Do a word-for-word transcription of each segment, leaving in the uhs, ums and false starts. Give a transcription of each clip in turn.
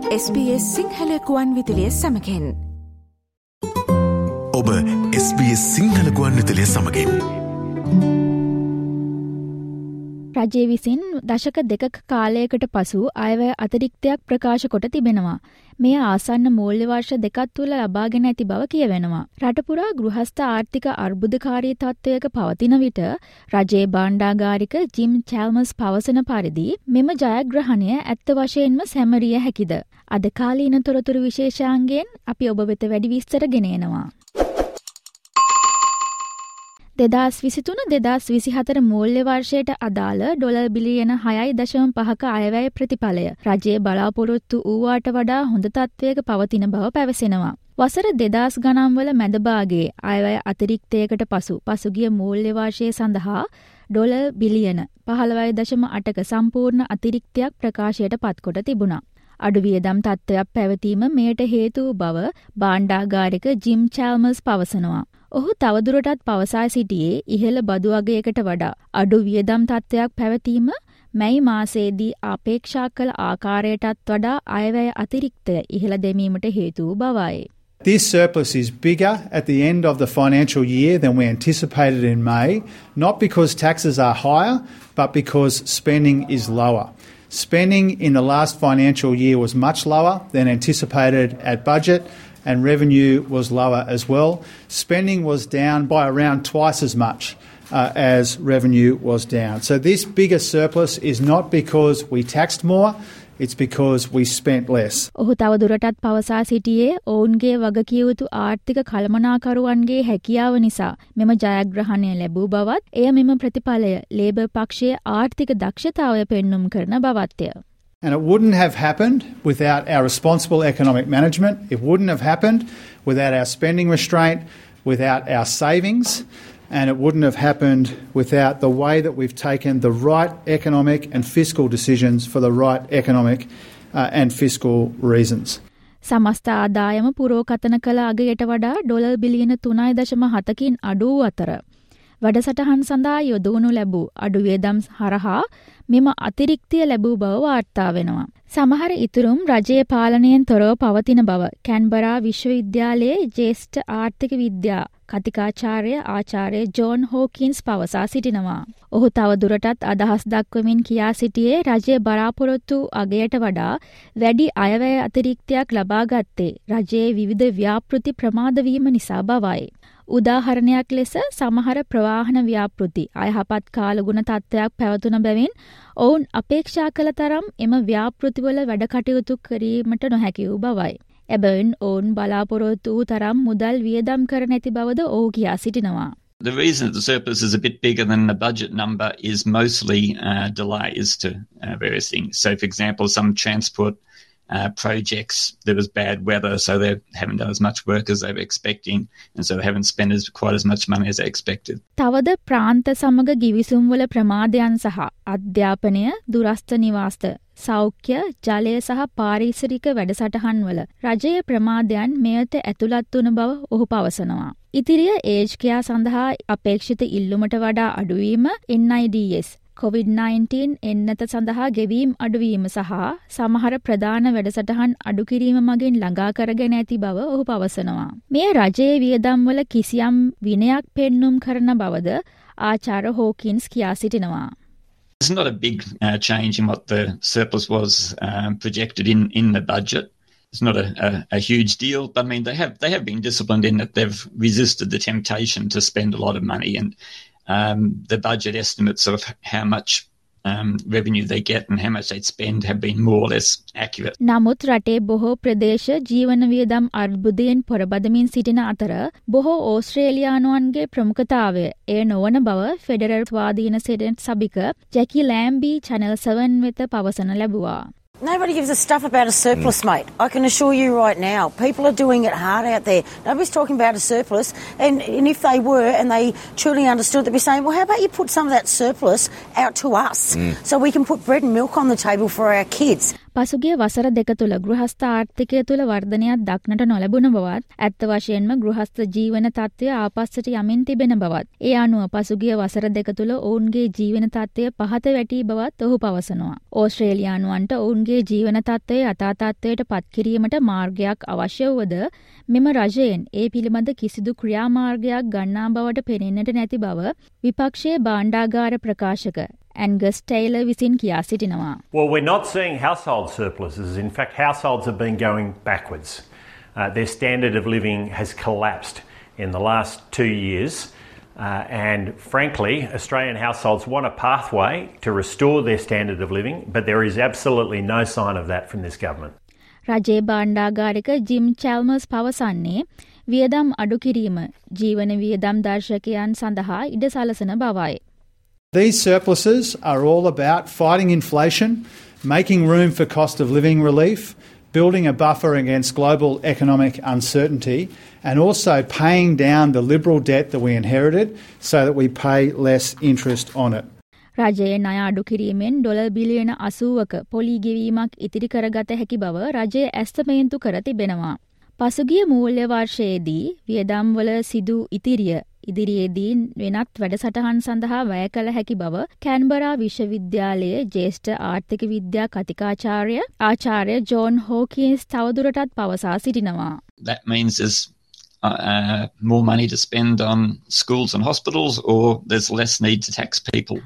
S B S සිංහලකුවන් විදිලිය සමකෙන් ඔබ S B S සිංහලකුවන් විදිලිය සමකෙන් රජය විසින් දශක දෙකක කාලයකට පසු අයවැය අතිරික්තයක් ප්‍රකාශ කොට තිබෙනවා. මෙය ආසන්න මූල්‍ය වර්ෂ දෙකක් තුළ ලබාගෙන ඇති බව කියවෙනවා. රටපුරා ගෘහස්ථ ආර්ථික අර්බුදකාරී තත්ත්වයක පවතින විට රජයේ භාණ්ඩාගාරික ජිම් චැල්මර්ස් පවසන පරිදි මෙම ජයග්‍රහණය ඇත්ත වශයෙන්ම සැමරිය හැකිද? අද කාලීන තොරතුරු විශේෂාංගයෙන් අපි ඔබ වෙත වැඩි විස්තර ගෙන එනවා. දෙදහස් විසිතුන දෙදහස් විසිහතර මූල්‍ය වර්ෂයට අදාළ ඩොලර් බිලියන හයයි දශම පහක අයවැය ප්‍රතිඵලය රජයේ බලාපොරොත්තු වූවාට වඩා හොඳ තත්ත්වයක පවතින බව පැවසෙනවා. වසර දෙදහස් ගණන්වල මැද භාගයේ අයවැය අතිරික්තයකට පසු පසුගිය මූල්‍ය වර්ෂය සඳහා ඩොලර් බිලියන පහළොවයි දශම අටක සම්පූර්ණ අතිරික්තයක් ප්‍රකාශයට පත්කොට තිබුණා. අඩු වියදම් තත්ත්වයක් පැවතීම මෙයට හේතු බව භාණ්ඩාගාරික ජිම් චැල්මර්ස් පවසනවා. ඔහු තවදුරටත් පවසා සිටියේ ඉහළ බදු අගයකට වඩා අඩු වියදම් තත්ත්වයක් පැවතීම මැයි මාසයේදී අපේක්ෂා කළ ආකාරයටත් වඩා අයවැය අතිරික්තය ඉහළ දැමීමට හේතු බවයි. This surplus is bigger at the end of the financial year than we anticipated in May, not because taxes are higher, but because spending is lower. Spending in the last financial year was much lower than anticipated at budget, and revenue was lower as well. Spending was down by around twice as much uh, as revenue was down. So this bigger surplus is not because we taxed more, it's because we spent less. ඔහු තවදුරටත් පවසා සිටියේ ඔවුන්ගේ වගකිය යුතු ආර්ථික කළමනාකරුවන්ගේ හැකියාව නිසා මෙම ජයග්‍රහණය ලැබූ බවත් එය මෙම ප්‍රතිඵලය ලේබර් පක්ෂයේ ආර්ථික දක්ෂතාවය පෙන්නුම් කරන බවත්ය. And it wouldn't have happened without our responsible economic management. It wouldn't have happened without our spending restraint, without our savings, and it wouldn't have happened without the way that we've taken the right economic and fiscal decisions for the right economic uh, and fiscal reasons. සමස්ත ආදායම පුරෝකතන කළ අගයට වඩා dollar බිලියන තුනයි දශම හතකින් අඩු අතර වැඩසටහන් සඳහා යොදවනු ලැබූ අඩු වියදම් හරහා මෙම අතිරික්තය ලැබූ බව වාර්තා වෙනවා. සමහර ඉතුරුම් රජයේ පාලනයෙන් තොරව පවතින බව කැන්බරා විශ්වවිද්‍යාලයේ ජ්‍යෙෂ්ඨ ආර්ථික විද්‍යා කතිකාචාර්ය ආචාර්ය ජෝන් හෝකින්ස් පවසා සිටිනවා. ඔහු තවදුරටත් අදහස් දක්වමින් කියා සිටියේ රජයේ බලාපොරොත්තු අගයට වඩා වැඩි අයවැය අතිරික්තයක් ලබා ගත්තේ රජයේ විවිධ ව්‍යාපෘති ප්‍රමාද වීම නිසා බවයි. උදාහරණයක් ලෙස සමහර ප්‍රවාහන ව්‍යාපෘති අයහපත් කාලගුණ තත්ත්වයක් පැවතුන බැවින් ඔවුන් අපේක්ෂා කළ තරම් එම ව්‍යාපෘතිවල වැඩ කටයුතු කිරීමට නොහැකි වූ බවයි. එබැවින් ඔවුන් බලාපොරොත්තු වූ තරම් මුදල් වියදම් කර නැති බවද ඔහු කියා සිටිනවා. The reason the surplus is a bit bigger than the budget number is mostly uh, delays to uh, various things. So, for example, some transport uh, projects, there was bad weather, so they haven't done as much work as they were expecting, and so they haven't spent as quite as much money as they expected. තවද ප්‍රාන්ත සමග ගිවිසුම් වල ප්‍රමාදයන් සහ අධ්‍යාපනය, දුරස්ථ නිවාස, සෞඛ්‍ය, ජලය සහ පාරිසරික වැඩසටහන් වල රජයේ ප්‍රමාදයන් මෙයට ඇතුළත් වන බව ඔහු පවසනවා. ඉතිරිය ඒජ් කෙයා සඳහා අපේක්ෂිත ඉල්ලුමට වඩා අඩුවීම, N I D S, Covid nineteen එන්නත සඳහා ගෙවීම් අඩුවීම සහ සමහර ප්‍රධාන වැඩසටහන් අඩු කිරීම මගින් ළඟා කරගෙන ඇති බව ඔහු පවසනවා. මේ රජයේ වියදම් වල කිසියම් විනයක් පෙන්නුම් කරන බවද ආචාර්ය හෝකින්ස් කියා සිටිනවා. It's not a big uh, change in what the surplus was um, projected in, in the budget. It's not a, a, a huge deal, but I mean they have they have been disciplined in that they've resisted the temptation to spend a lot of money, and um, the budget estimates of how much um, revenue they get and how much they'd spend have been more or less accurate. නමුත් රටේ බොහෝ ප්‍රදේශ ජීවන වියදම් අර්බුදයෙන් පොරබදමින් සිටින අතර බොහෝ ඕස්ට්‍රේලියානුවන්ගේ ප්‍රමුඛතාවය එය නොවන බව ෆෙඩරල් ස්වාධීන සෙනෙට් සභික ජැකි ලෑම්බී චැනල් සෙවන් වෙත පවසන ලැබුවා. Nobody gives a stuff about a surplus, mm. mate. I can assure you right now, people are doing it hard out there. Nobody's talking about a surplus, and, and if they were and they truly understood, they'd be saying, well, how about you put some of that surplus out to us mm. so we can put bread and milk on the table for our kids. පසුගිය වසර දෙක තුළ ගෘහස්ථ ආර්ථිකය තුළ වර්ධනයක් දක්නට නොලැබුණ බවත්, ඇත්ත වශයෙන්ම ගෘහස්ථ ජීවන තත්ත්වය ආපස්සට යමින් තිබෙන බවත්, ඒ අනුව පසුගිය වසර දෙක තුළ ඔවුන්ගේ ජීවන තත්ත්වය පහත වැටී බවත් ඔහු පවසනවා. ඕස්ට්‍රේලියානුවන්ට ඔවුන්ගේ ජීවන තත්ත්වය යථා තත්ත්වයට පත් කිරීමට මාර්ගයක් අවශ්‍ය වුවද මෙම රජයෙන් ඒ පිළිබඳ කිසිදු ක්‍රියාමාර්ගයක් ගන්නා බවට පෙනෙන්නට නැති බව විපක්ෂයේ භාණ්ඩාගාර ප්‍රකාශක Angus Taylor විසින් කියා සිටිනවා. Well, we're not seeing household surpluses. In fact, households have been going backwards. Uh, their standard of living has collapsed in the last two years. Uh, and frankly, Australian households want a pathway to restore their standard of living, but there is absolutely no sign of that from this government. රජයේ භාණ්ඩාගාරික gym චැල්මර්ස් පවසන්නේ වියදම් අඩු කිරීම ජීවන වියදම් දර්ශකයන් සඳහා ඉඩ සලසන බවයි. These surpluses are all about fighting inflation, making room for cost of living relief, building a buffer against global economic uncertainty, and also paying down the Liberal debt that we inherited so that we pay less interest on it. රජයේ ණය අඩු කිරීමෙන් dollar බිලියන අසූවක පොලි ගෙවීමක් ඉතිරි කරගත හැකි බව රජය ඇස්තමේන්තු කර තිබෙනවා. පසුගිය මූල්‍ය වර්ෂයේදී වියදම්වල සිදු ඉතිරිය ඉදිරියේදී වෙනත් වැඩසටහන් සඳහා වැය කළ හැකි බව කැන්බරා විශ්වවිද්‍යාලයේ ජ්‍යෙෂ්ඨ ආර්ථික විද්‍යා කතිකාචාර්ය ආචාර්ය ජෝන් හෝකින්ස් තවදුරටත් පවසා සිටිනවා. That means there's uh, uh, more money to spend on schools and hospitals, or there's less need to tax people.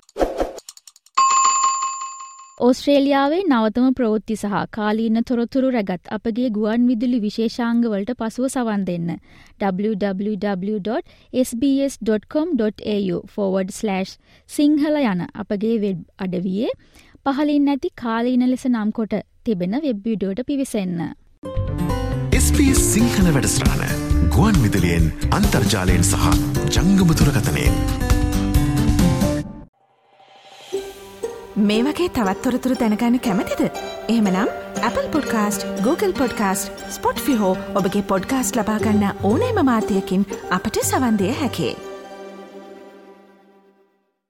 ඕස්ට්‍රේලියාවේ නවතම ප්‍රවෘත්ති සහ කාලීන තොරතුරු රැගත් අපගේ ගුවන් විදුලි විශේෂාංගවලට පසුව සවන් දෙන්න. w w w dot s b s dot com dot a u forward slash Sinhala යන අපගේ වෙබ් අඩවියේ පහලින් නැති කාලීන ලෙස නම් කොට තිබෙන වෙබ් වීඩියෝට පිවිසෙන්න. S B S සිංහල වැඩසටහන ගුවන් විදුලියෙන් අන්තර්ජාලයෙන් සහ ජංගම දුරකථනයෙන්. මේ වගේ තවත් තොරතුරු දැනගන්න කැමතිද? එහෙමනම් Apple Podcast, Google Podcast, Spotify හෝ ඔබගේ පොඩ්කාස්ට් ලබා ගන්න ඕනෑම මාධ්‍යයකින් අපට සවන් දෙන්න හැකියි.